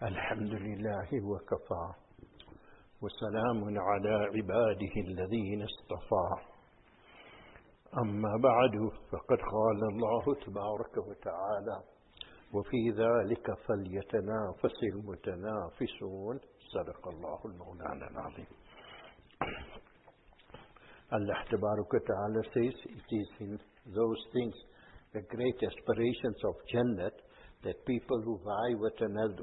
الحمد لله وكفى وسلام على عباده الذين اصطفى. أما بعد، فقد قال الله تبارك وتعالى: وفي ذلك فليتنافس المتنافسون. صدق الله المولانا العظيم. Allah Tabaraka Ta'ala says it is in those things, the great aspirations of Jannat, that people who vie with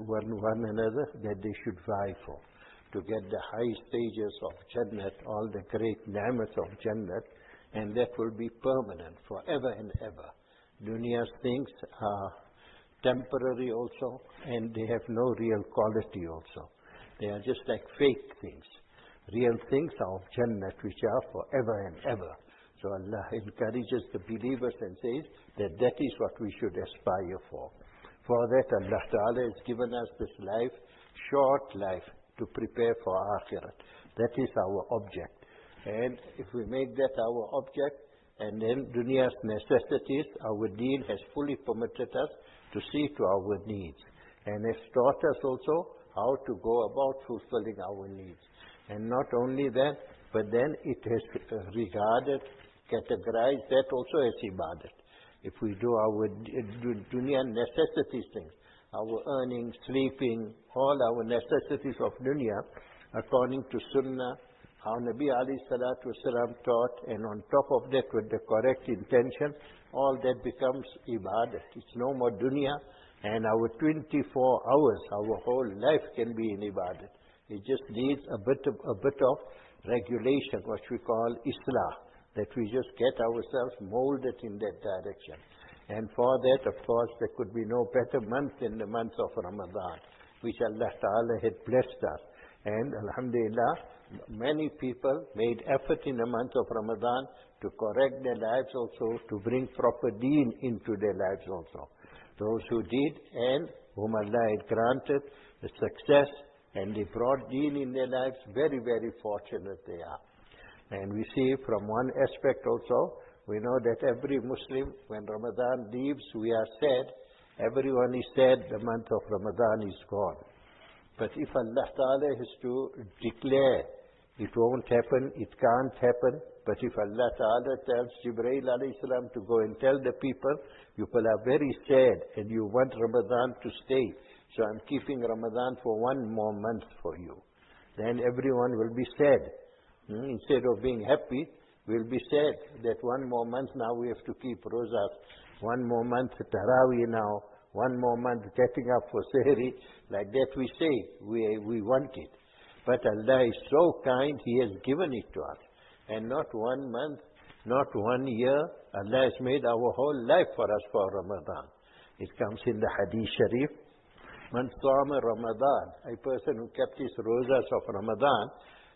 one another, that they should vie for. To get the high stages of Jannat, all the great ni'mat of Jannat, and that will be permanent forever and ever. Dunia's things are temporary also, and they have no real quality also. They are just like fake things. Real things are of Jannat, which are forever and ever. So Allah encourages the believers and says that that is what we should aspire for. For that, Allah Ta'ala has given us this life, short life, to prepare for Akhirat. That is our object. And if we make that our object, and then Dunia's necessities, our Deen has fully permitted us to see to our needs. And has taught us also how to go about fulfilling our needs. And not only that, but then it has regarded, categorized that also as ibadat. If we do our dunya necessities things, our earning, sleeping, all our necessities of dunya, according to sunnah, how Nabi alayhi salatu wasalam taught, and on top of that with the correct intention, all that becomes ibadat. It's no more dunya, and our 24 hours, our whole life can be in ibadat. It just needs a bit of regulation, what we call islah, that we just get ourselves molded in that direction. And for that, of course, there could be no better month than the month of Ramadan, which Allah Ta'ala had blessed us. And alhamdulillah, many people made effort in the month of Ramadan to correct their lives also, to bring proper deen into their lives also. Those who did, and whom Allah had granted the success, and they brought deen in their lives, very, very fortunate they are. And we see from one aspect also, we know that every Muslim, when Ramadan leaves, we are sad. Everyone is sad, the month of Ramadan is gone. But if Allah Ta'ala has to declare, it won't happen, it can't happen. But if Allah Ta'ala tells Jibreel alayhi salam to go and tell the people, you people are very sad and you want Ramadan to stay, so I'm keeping Ramadan for one more month for you. Then everyone will be sad. Instead of being happy, we'll be sad that one more month now we have to keep Rozas. One more month Taraweeh now. One more month getting up for Sehri. Like that we say, we want it. But Allah is so kind, He has given it to us. And not 1 month, not 1 year, Allah has made our whole life for us for Ramadan. It comes in the Hadith Sharif. Man Sama Ramadan, a person who kept his Rozas of Ramadan,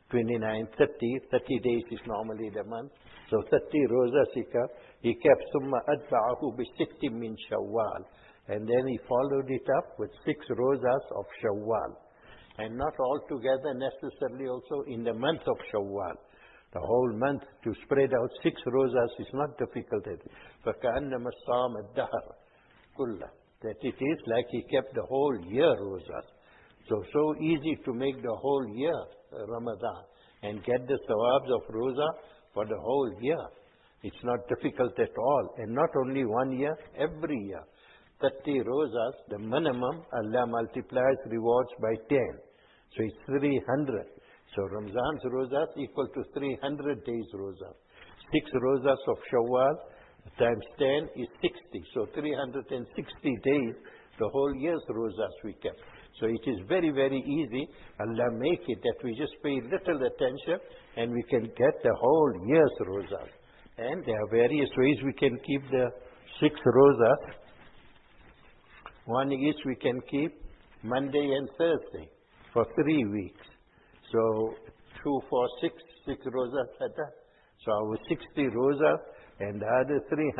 29, 30 days is normally the month. So 30 Rozas he kept Summa Adba'ahu bi Sittim min Shawwal. And then he followed it up with 6 Rozas of Shawwal. And not altogether necessarily also in the month of Shawwal. The whole month to spread out 6 Rozas is not difficult. فَكَأَنَّمَا الصَّامَ الدَّهَرَ كُلَّهُ. That it is like he kept the whole year Rozas. So easy to make the whole year Ramadan and get the thawabs of Roza for the whole year. It's not difficult at all. And not only 1 year, every year. 30 Rozas, the minimum, Allah multiplies rewards by 10. So it's 300. So Ramzan's Rozas equal to 300 days Rozas. 6 Rozas of Shawwal times 10 is 60. So 360 days, the whole year's Rozas we kept. So it is very, very easy. Allah make it that we just pay little attention and we can get the whole year's Rozas. And there are various ways we can keep the 6 Rozas. One is we can keep Monday and Thursday for 3 weeks. So 2 for 6 Rozas at that. So our 60 Rozas and the other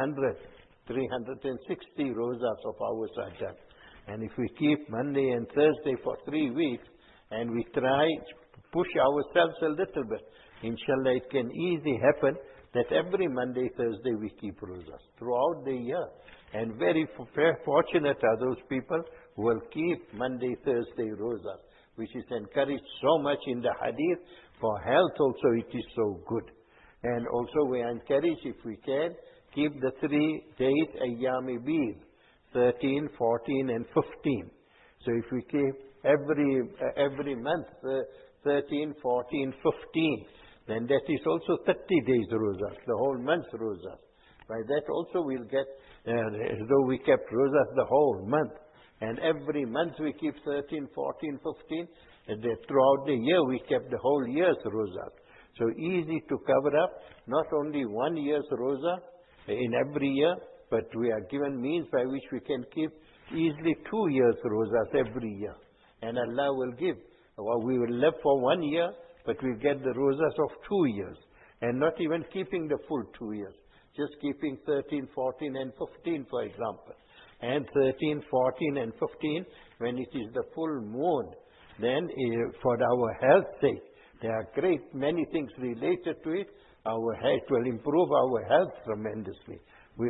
360 Rozas of ours are done. And if we keep Monday and Thursday for 3 weeks, and we try to push ourselves a little bit, inshallah it can easily happen that every Monday, Thursday we keep Rozas throughout the year. And very fortunate are those people will keep Monday, Thursday rosas, which is encouraged so much in the hadith. For health also it is so good. And also we encourage, if we can, keep the 3 days Ayyam-e Beed, 13, 14 and 15. So if we keep every month 13, 14, 15, then that is also 30 days rosas, the whole month rosas. By that also we'll get, as though we kept rosas the whole month. And every month we keep 13, 14, 15. And throughout the year we kept the whole year's rosas. So easy to cover up, not only 1 year's rosa in every year, but we are given means by which we can keep easily 2 years rosas every year. And Allah will give. Well, we will live for 1 year, but we'll get the rosas of 2 years. And not even keeping the full 2 years. Just keeping 13, 14 and 15, for example. And 13, 14 and 15, when it is the full moon, then for our health's sake, there are great many things related to it. Our health will improve our health tremendously. We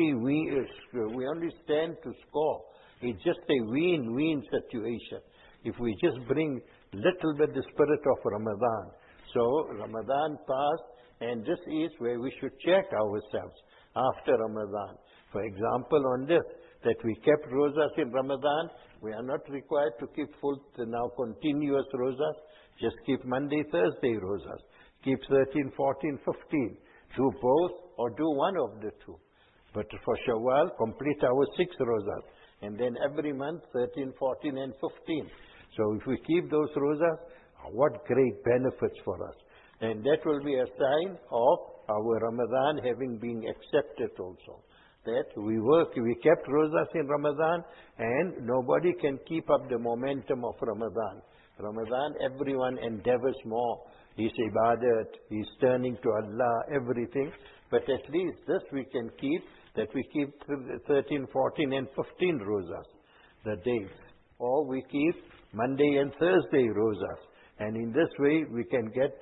only stand to score. It's just a win-win situation. If we just bring little bit the spirit of Ramadan. So Ramadan passed, and this is where we should check ourselves after Ramadan. For example, on this, that we kept rosas in Ramadan, we are not required to keep full, now continuous rosas. Just keep Monday, Thursday rosas. Keep 13, 14, 15. Do both or do one of the two. But for Shawwal, complete our 6 rosas. And then every month, 13, 14 and 15. So if we keep those rosas, what great benefits for us. And that will be a sign of our Ramadan having been accepted also. That we kept rosas in Ramadan, and nobody can keep up the momentum of Ramadan. Ramadan, everyone endeavors more. His ibadat, he's turning to Allah, everything. But at least this we can keep, that we keep 13, 14 and 15 rosas, the days. Or we keep Monday and Thursday rosas. And in this way we can get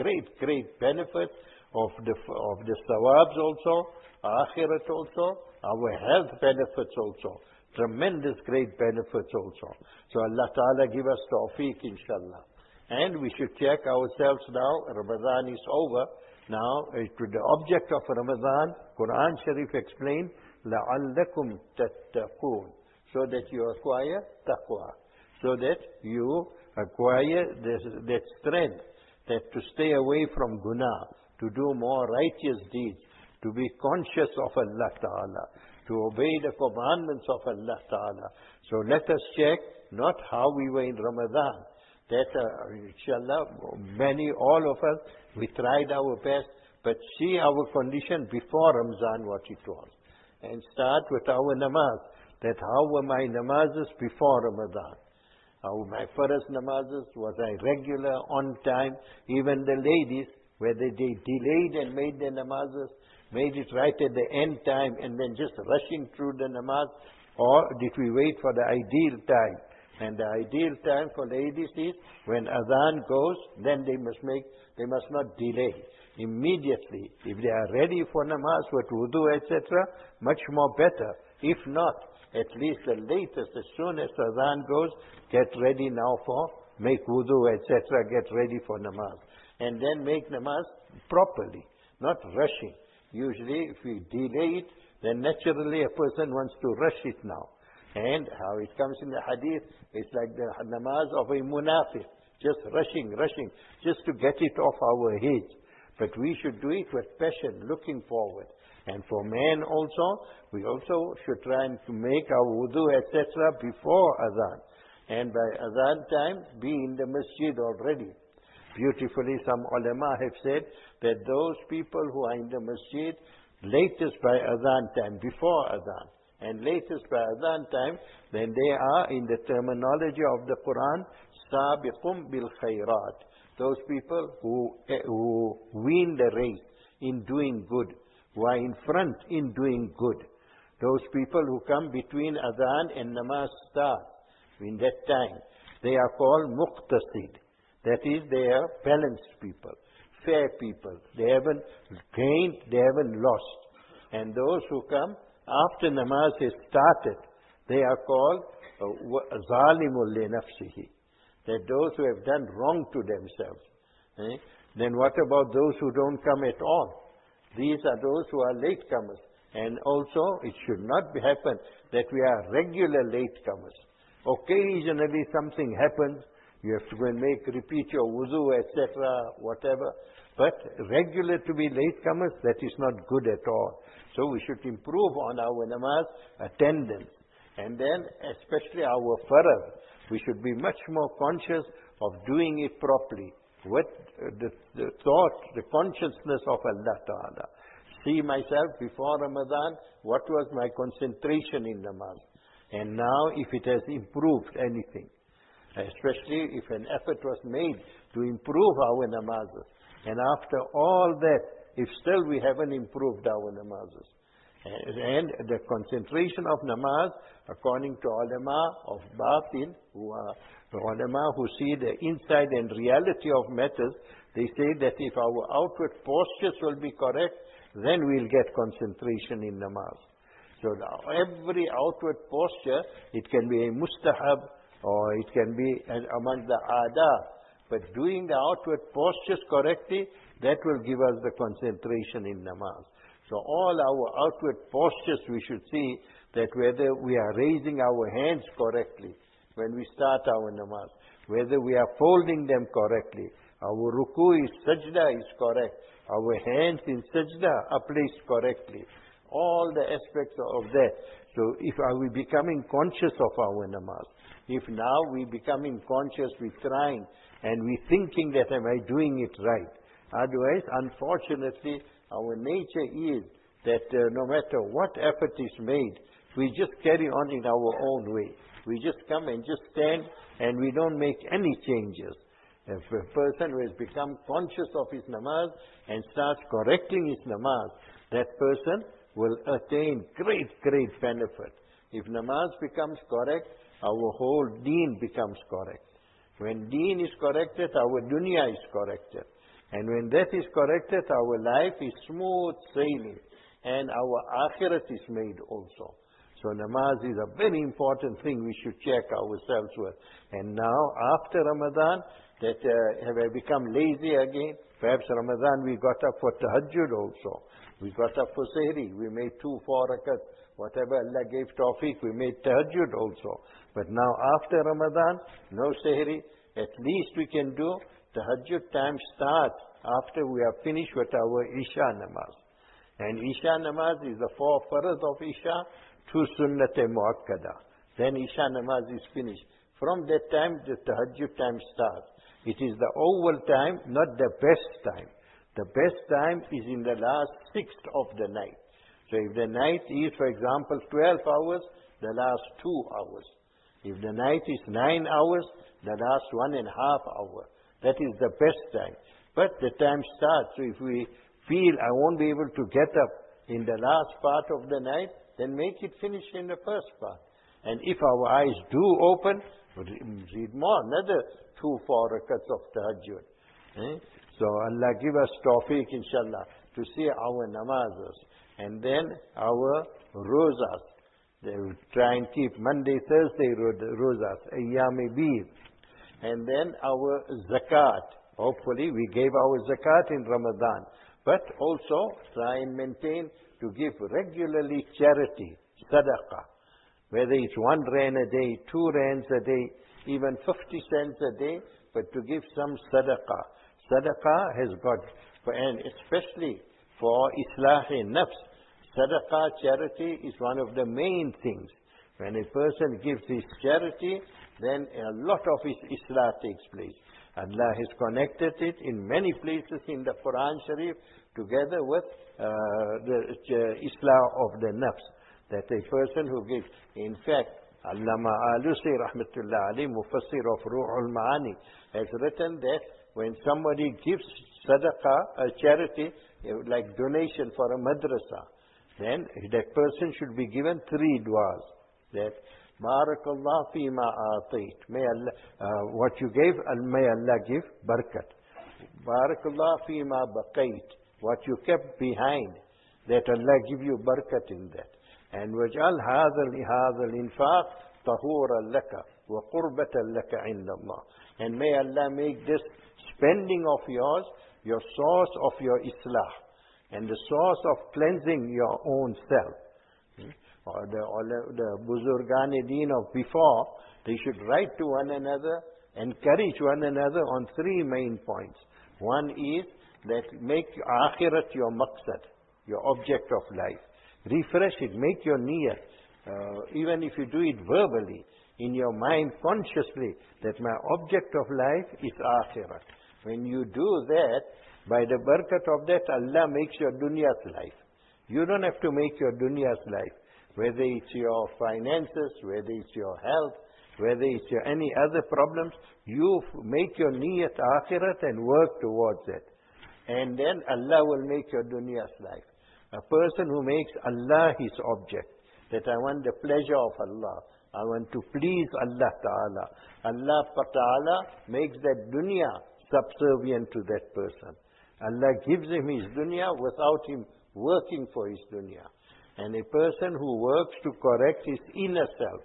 great benefit of the sawabs also, akhirat also, our health benefits also. Tremendous great benefits also. So Allah Ta'ala give us tawfiq, inshallah. And we should check ourselves now. Ramadan is over. Now, the object of Ramadan, Quran Sharif explained, لَعَلَّكُمْ تَتَّقُونَ, so that you acquire taqwa, so that you acquire that strength, that to stay away from guna, to do more righteous deeds, to be conscious of Allah Ta'ala, to obey the commandments of Allah Ta'ala. So let us check not how we were in Ramadan. That inshallah, all of us, we tried our best, but see our condition before Ramadan, what it was. And start with our namaz, that how were my namazes before Ramadan? How my first namazes, was I regular, on time? Even the ladies, whether they delayed and made their namazes, made it right at the end time and then just rushing through the namaz, or did we wait for the ideal time? And the ideal time for ladies is when adhan goes, then they must not delay. Immediately, if they are ready for namaz with wudu, etc., much more better. If not, at least the latest, as soon as adhan goes, get ready now make wudu, etc., get ready for namaz. And then make namaz properly, not rushing. Usually, if we delay it, then naturally a person wants to rush it now. And how it comes in the hadith, it's like the namaz of a munafiq, just rushing, just to get it off our heads. But we should do it with passion, looking forward. And for men also, we also should try and to make our wudu, etc., before adhan. And by adhan time, be in the masjid already. Beautifully, some ulama have said that those people who are in the masjid, latest by adhan time, before adhan, and latest by adhan time, then they are, in the terminology of the Quran, sabiqum bil khairat. Those people who win the race in doing good, who are in front in doing good. Those people who come between adhan and namaz start, in that time, they are called muqtasid. That is, they are balanced people, fair people. They haven't gained, they haven't lost. And those who come after namaz has started, They are called zalimul li nafsihi, that those who have done wrong to themselves. Then what about those who don't come at all? These are those who are latecomers. And also, it should not happen that we are regular latecomers. Occasionally something happens, you have to go and repeat your wuzu, etc., whatever. But regular to be latecomers, that is not good at all. So we should improve on our namaz attendance. And then, especially our farad, we should be much more conscious of doing it properly, with the thought, the consciousness of Allah Ta'ala. See myself before Ramadan, what was my concentration in namaz? And now, if it has improved anything, especially if an effort was made to improve our namazes, and after all that, if still we haven't improved our namazes, and the concentration of namaz, according to ulama of batin, who are the ulama who see the inside and reality of matters, they say that if our outward postures will be correct, then we'll get concentration in namaz. So every outward posture, it can be a mustahab, or it can be among the adab. But doing the outward postures correctly, that will give us the concentration in namaz. So all our outward postures, we should see that whether we are raising our hands correctly when we start our namaz, whether we are folding them correctly, our ruku is sajda is correct, our hands in sajda are placed correctly. All the aspects of that. So if are we becoming conscious of our namaz? If now we becoming conscious, we trying and we thinking that am I doing it right? Otherwise, unfortunately, our nature is that no matter what effort is made, we just carry on in our own way. We just come and just stand and we don't make any changes. If a person who has become conscious of his namaz and starts correcting his namaz, that person will attain great, great benefit. If namaz becomes correct, our whole deen becomes correct. When deen is corrected, our dunya is corrected. And when that is corrected, our life is smooth sailing. And our akhirat is made also. So namaz is a very important thing we should check ourselves with. And now, after Ramadan, that have I become lazy again? Perhaps Ramadan we got up for tahajjud also. We got up for sehri. We made 2, 4 rakats. Whatever Allah gave tawfiq, we made tahajjud also. But now after Ramadan, no sehri. At least we can do tahajjud time starts after we are finished with our Isha namaz. And Isha namaz is the 4 farad of Isha, 2 sunnat-e muakkada. Then Isha namaz is finished. From that time, the tahajjud time starts. It is the awwal time, not the best time. The best time is in the last 6th of the night. So if the night is, for example, 12 hours, the last 2 hours. If the night is 9 hours, the last 1.5 hours. That is the best time. But the time starts. So if we feel I won't be able to get up in the last part of the night, then make it finish in the first part. And if our eyes do open, read more, another 2, 4 rakats of tahajjud. So Allah give us tawfiq, inshallah, to see our namazas. And then our rozas. They will try and keep Monday, Thursday rozas, ayyam-e-bid. And then our zakat. Hopefully we gave our zakat in Ramadan. But also try and maintain to give regularly charity, sadaqah. Whether it's 1 rand a day, 2 rands a day, even 50 cents a day, but to give some sadaqah. Sadaqah has got, and especially for islah-e-nafs, sadaqah, charity, is one of the main things. When a person gives his charity, then a lot of his islah takes place. Allah has connected it in many places in the Quran Sharif together with the islah of the nafs. That a person who gives, in fact, Allama Alusi rahmatullah alayhi, Mufassir of Ruhul Ma'ani, has written that when somebody gives sadaqah, a charity, like donation for a madrasa, then that person should be given 3 du'as. That Barakallah fima atait. May Allah, what you gave, may Allah give barakat. Barakallah fima baqait. What you kept behind, that Allah give you barakat in that. And وَجْعَلْ هَذَا الْإِنفَاقِ طَهُورًا لَكَ وَقُرْبَةً لَكَ عِنْدَ اللَّهِ. And may Allah make this spending of yours your source of your islah and the source of cleansing your own self. Or the Buzurgan-e-Deen of before, they should write to one another, encourage one another on three main points. One is that make akhirat your maqsad, your object of life. Refresh it, make your niyyah, even if you do it verbally, in your mind consciously, that my object of life is akhirat. When you do that, by the barakat of that, Allah makes your dunya's life. You don't have to make your dunya's life. Whether it's your finances, whether it's your health, whether it's your any other problems, you make your niyyat akhirat and work towards it. And then Allah will make your dunya's life. A person who makes Allah his object, that I want the pleasure of Allah, I want to please Allah Ta'ala. Allah Ta'ala makes that dunya subservient to that person. Allah gives him his dunya without him working for his dunya. And a person who works to correct his inner self,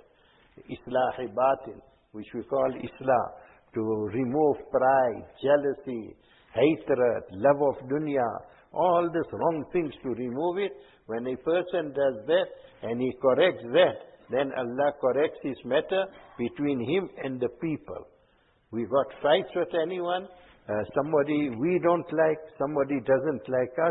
islah batin, which we call islah, to remove pride, jealousy, hatred, love of dunya, all these wrong things, to remove it. When a person does that and he corrects that, then Allah corrects his matter between him and the people. We got fights with anyone, somebody we don't like, somebody doesn't like us,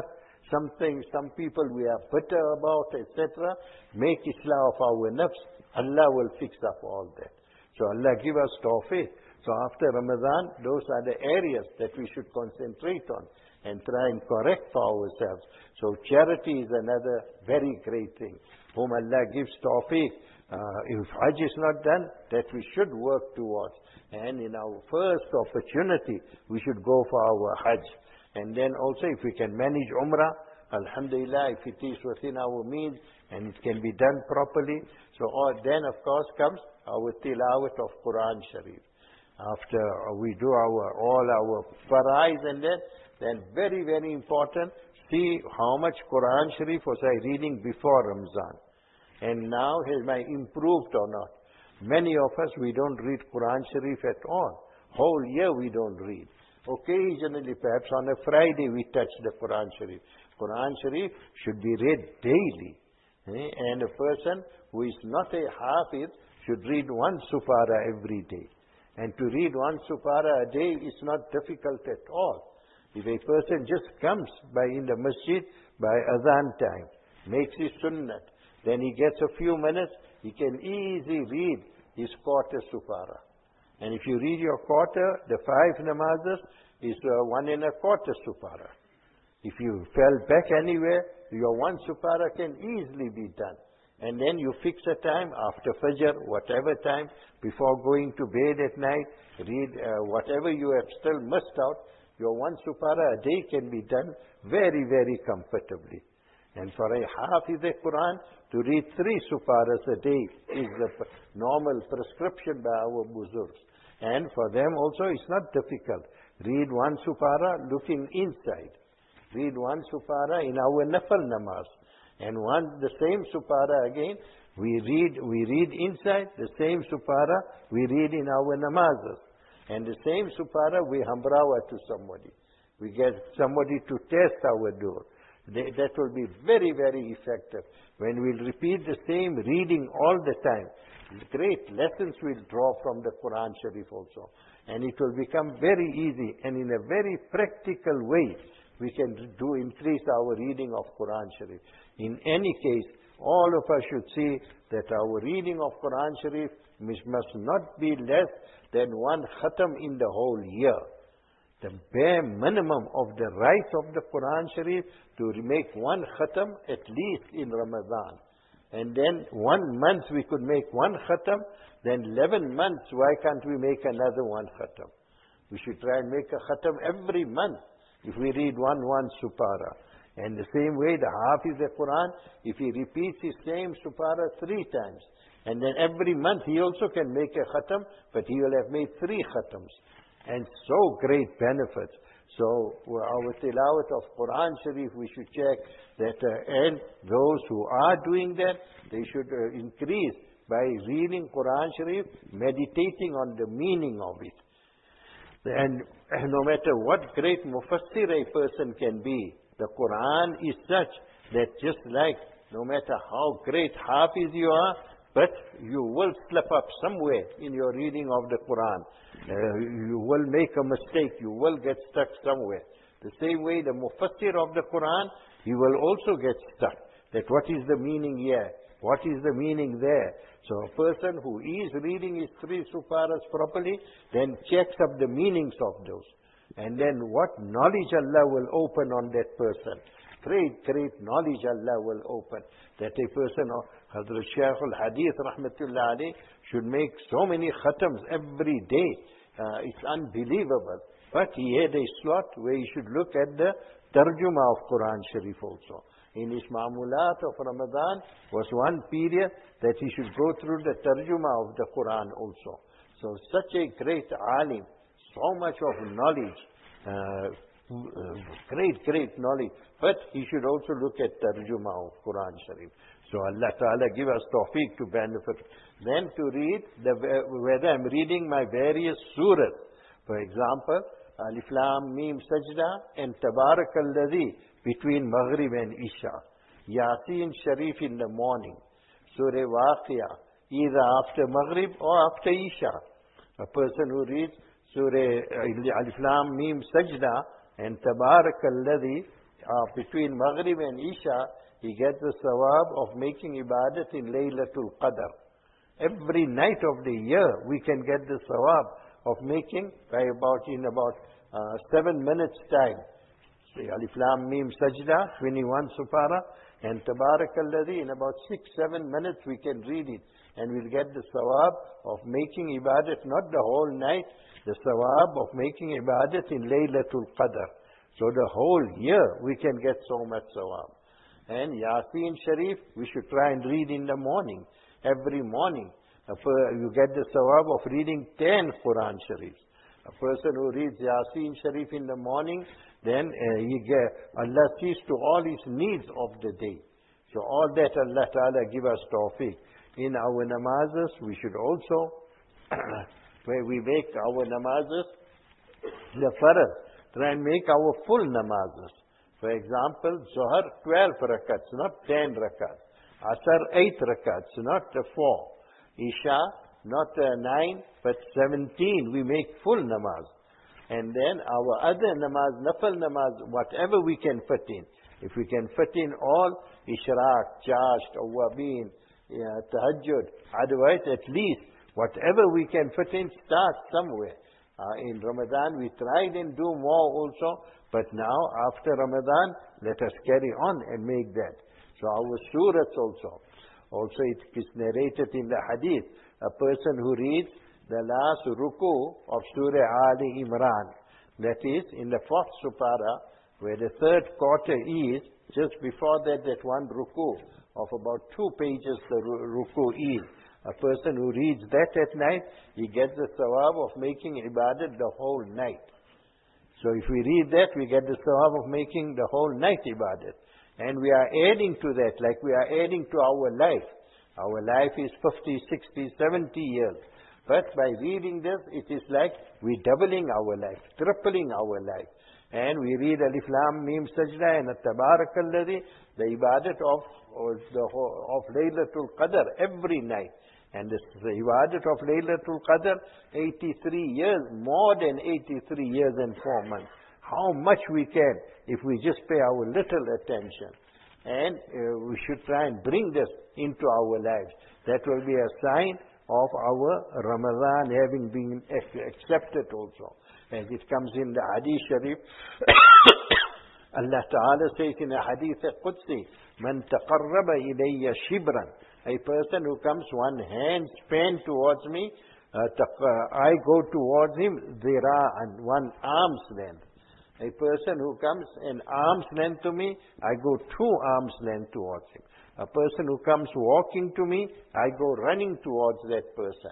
some people we are bitter about, etc. Make islah of our nafs, Allah will fix up all that. So Allah give us tawfiq. So after Ramadan, those are the areas that we should concentrate on and try and correct for ourselves. So charity is another very great thing, whom Allah gives tawfiq. If Hajj is not done, that we should work towards. And in our first opportunity, we should go for our Hajj. And then also if we can manage Umrah, Alhamdulillah, if it is within our means and it can be done properly. So then of course comes our tilawat of Quran Sharif. After we do all our farais and that, then very, very important, see how much Quran Sharif was I reading before Ramzan. And now has I improved or not? Many of us, we don't read Quran Sharif at all. Whole year we don't read. Occasionally, perhaps on a Friday, we touch the Quran Sharif. Quran Sharif should be read daily. And a person who is not a Hafiz should read one supara every day. And to read one supara a day is not difficult at all. If a person just comes in the masjid by adhan time, makes his sunnat, then he gets a few minutes, he can easily read his quarter supara. And if you read your quarter, the 5 namazes is 1.25 supara. If you fell back anywhere, your 1 supara can easily be done. And then you fix a time after Fajr, whatever time, before going to bed at night, read whatever you have still missed out. Your 1 supara a day can be done very, very comfortably. And for a Hafiz Quran, to read 3 suparas a day is the normal prescription by our Buzurgs. And for them also it's not difficult. Read 1 supara looking inside. Read 1 supara in our nafal namaz. And the same supara again, we read inside, the same supara we read in our namazes. And the same supara we hambrawa to somebody. We get somebody to test our door. That will be very, very effective. When we'll repeat the same reading all the time, great lessons we'll draw from the Quran Sharif also. And it will become very easy, and in a very practical way, we can increase our reading of Quran Sharif. In any case, all of us should see that our reading of Quran Sharif must not be less than 1 khatam in the whole year. The bare minimum of the right of the Quran Sharif to make 1 khatam at least in Ramadan. And then 1 month we could make 1 khatam, then 11 months, why can't we make another 1 khatam? We should try and make a khatam every month if we read one supara. And the same way the Hafiz Quran, if he repeats his same supara 3 times, and then every month he also can make a khatam, but he will have made 3 khatams. And so great benefits. So our tilawat of Quran Sharif, we should check that, and those who are doing that, they should increase by reading Quran Sharif, meditating on the meaning of it. And no matter what great mufassir a person can be, the Quran is such that just like no matter how great hafiz you are, but you will slip up somewhere in your reading of the Quran. You will make a mistake. You will get stuck somewhere. The same way the mufassir of the Quran, he will also get stuck. That what is the meaning here? What is the meaning there? So a person who is reading his 3 suparas properly, then checks up the meanings of those. And then what knowledge Allah will open on that person. Great knowledge Allah will open. That a person of Hazrat Shaykh al-Hadith rahmatullah alayh should make so many khatams every day. It's unbelievable. But he had a slot where he should look at the tarjuma of Quran Sharif also. In his ma'mulat of Ramadan was one period that he should go through the tarjuma of the Quran also. So such a great alim, so much of knowledge, great knowledge. But he should also look at tarjuma of Quran Sharif. So Allah Ta'ala give us tawfiq to benefit. Then to read, whether I'm reading my various surahs. For example, Alif Lam Mim Sajda and Tabarak Alladhi between Maghrib and Isha. Yasin Sharif in the morning. Surah Waqia either after Maghrib or after Isha. A person who reads Surah Alif Lam Mim Sajda and Tabarak Alladhi between Maghrib and Isha, he gets the sawab of making ibadat in Laylatul Qadr. Every night of the year we can get the sawab of making in about 7 minutes time. So Alif Lam Mim Sajda, 21 supara, and Tabarak Alladhi, in about 6-7 minutes we can read it. And we'll get the sawab of making ibadat, not the whole night, the sawab of making ibadat in Laylatul Qadr. So the whole year we can get so much sawab. And Yasin Sharif, we should try and read in the morning. Every morning, you get the sawab of reading 10 Quran Sharifs. A person who reads Yasin Sharif in the morning, then Allah sees to all his needs of the day. So all that Allah Ta'ala give us tawfiq. In our namazes, we should also, where we make our namazes, the farad, try and make our full namazes. For example, Zohar 12 rakats, not 10 rakats. Asar 8 rakats, not 4. Isha, not 9, but 17. We make full namaz. And then our other namaz, nafal namaz, whatever we can fit in. If we can fit in all, Ishraq, Chasht, Awabin, Tahajjud, otherwise at least, whatever we can fit in, start somewhere. In Ramadan, we tried and do more also, but now after Ramadan, let us carry on and make that. So our surahs also. Also it is narrated in the hadith, a person who reads the last ruku of Surah Ali Imran, that is in the 4th supara, where the 3rd quarter is, just before that one ruku of about 2 pages the ruku is. A person who reads that at night, he gets the sawab of making ibadat the whole night. So if we read that, we get the sawab of making the whole night ibadat. And we are adding to that, like we are adding to our life. Our life is 50, 60, 70 years. But by reading this, it is like we're doubling our life, tripling our life. And we read Alif Lam Mim Sajda and Tabarak Alladhi, the ibadat of Laylatul Qadr every night. And this ibadat of Laylatul Qadr, 83 years, more than 83 years and 4 months. How much we can if we just pay our little attention. And we should try and bring this into our lives. That will be a sign of our Ramadan having been accepted also. As it comes in the Hadith Sharif, Allah Ta'ala says in the Hadith Qudsi, Man taqarraba ilayya shibran. A person who comes one hand span towards me, I go towards him zira'an, 1 arm's length. A person who comes an arm's length to me, I go 2 arms length towards him. A person who comes walking to me, I go running towards that person.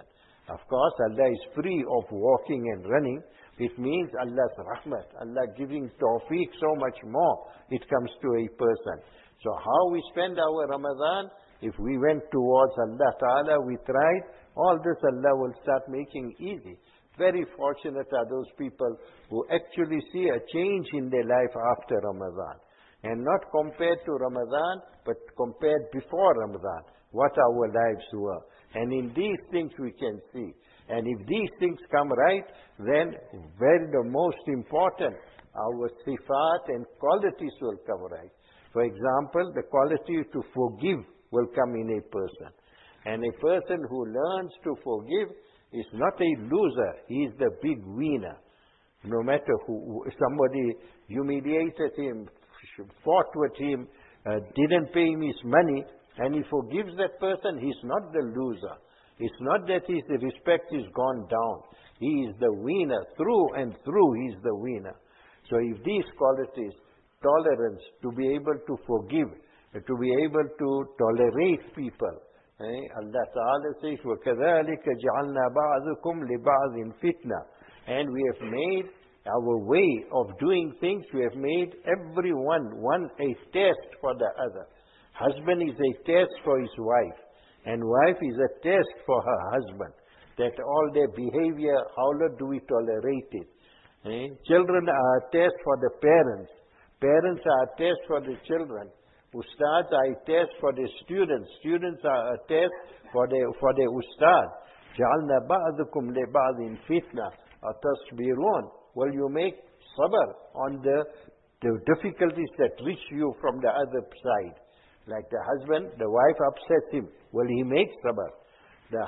Of course, Allah is free of walking and running. It means Allah's rahmat, Allah giving tawfiq so much more. It comes to a person. So how we spend our Ramadan, if we went towards Allah Ta'ala, we tried, all this Allah will start making easy. Very fortunate are those people who actually see a change in their life after Ramadan. And not compared to Ramadan, but compared before Ramadan, what our lives were. And in these things we can see. And if these things come right, then very the most important, our sifat and qualities will come right. For example, the quality to forgive will come in a person. And a person who learns to forgive is not a loser, he is the big winner. No matter who, somebody humiliated him, fought with him, didn't pay him his money, and he forgives that person, he's not the loser. It's not that his respect is gone down. He is the winner. Through and through, he is the winner. So if these qualities, tolerance, to be able to forgive, to be able to tolerate people, Allah Ta'ala says, وَكَذَلِكَ جَعَلْنَا بَعْضُكُمْ لِبَعْضٍ فِتْنَةً. And we have made our way of doing things, we have made one a test for the other. Husband is a test for his wife, and wife is a test for her husband. That all their behavior, how long do we tolerate it? Children are a test for the parents. Parents are a test for the children. Ustads are a test for the students. Students are a test for the ustad. جَعَلْنَا بَعْضُكُمْ لِبَعْضٍ فِتْنَةً أَتَصْبِرُونَ. Will you make sabr on the difficulties that reach you from the other side? Like the husband, the wife upsets him. Will he make sabr? The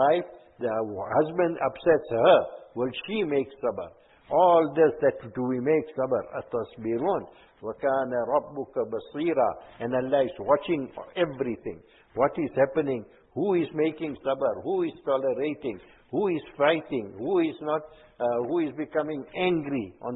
husband upsets her. Will she make sabr? All this, that do we make sabr? أَتَصْبِرُونَ وَكَانَ رَبُّكَ بَصِيرًا. And Allah is watching everything. What is happening? Who is making sabr? Who is tolerating? Who is fighting? Who is not? Who is becoming angry on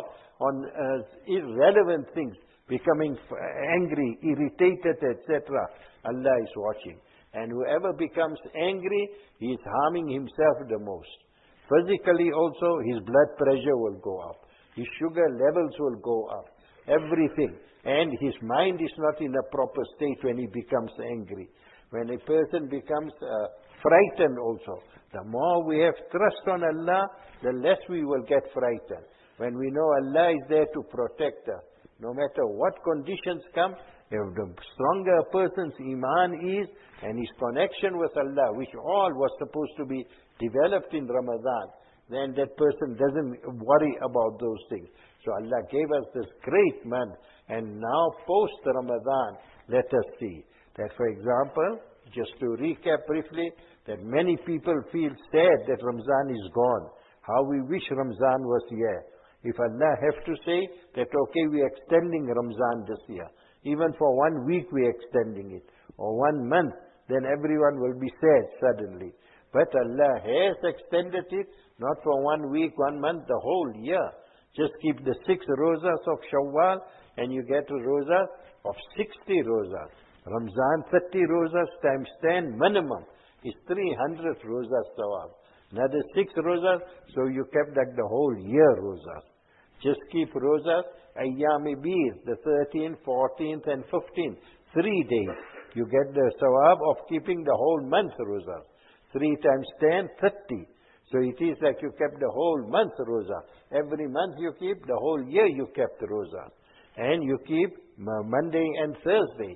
irrelevant things? Becoming angry, irritated, etc. Allah is watching. And whoever becomes angry, he is harming himself the most. Physically also, his blood pressure will go up. His sugar levels will go up. Everything. And his mind is not in a proper state when he becomes angry. When a person becomes frightened also, the more we have trust on Allah, the less we will get frightened. When we know Allah is there to protect us, no matter what conditions come, if the stronger a person's iman is, and his connection with Allah, which all was supposed to be developed in Ramadan, then that person doesn't worry about those things. So Allah gave us this great month, and now post Ramadan, let us see that, for example, just to recap briefly, that many people feel sad that Ramzan is gone. How we wish Ramzan was here. If Allah have to say that, okay, we are extending Ramzan this year, even for 1 week we are extending it, or 1 month, then everyone will be sad suddenly. But Allah has extended it, not for 1 week, 1 month, the whole year. Just keep the 6 rosas of Shawwal, and you get a rosa of 60 rosas. Ramzan, 30 rosas times 10 minimum is 300 rosas sawab. Another 6 rosas, so you kept like the whole year rosas. Just keep rosas, Ayyam-e-Bir, the 13th, 14th and 15th, 3 days. You get the sawab of keeping the whole month rosas. 3 times 10, 30. So it is like you kept the whole month rosa. Every month you keep, the whole year you kept rosa. And you keep Monday and Thursday.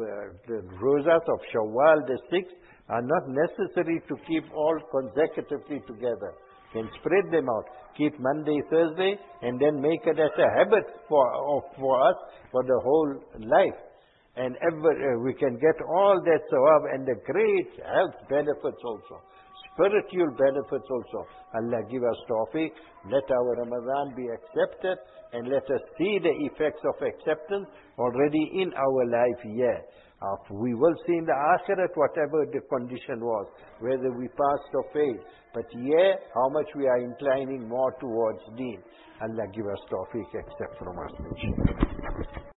The rosas of Shawwal, the 6th, are not necessary to keep all consecutively together. You can spread them out. Keep Monday, Thursday, and then make it as a habit for us for the whole life. And we can get all that sawab and the great health benefits also. Spiritual benefits also. Allah give us tawfiq. Let our Ramadan be accepted, and let us see the effects of acceptance already in our life here. We will see in the akhirat whatever the condition was, whether we passed or failed. But here, how much we are inclining more towards deen. Allah give us tawfiq, accept from us.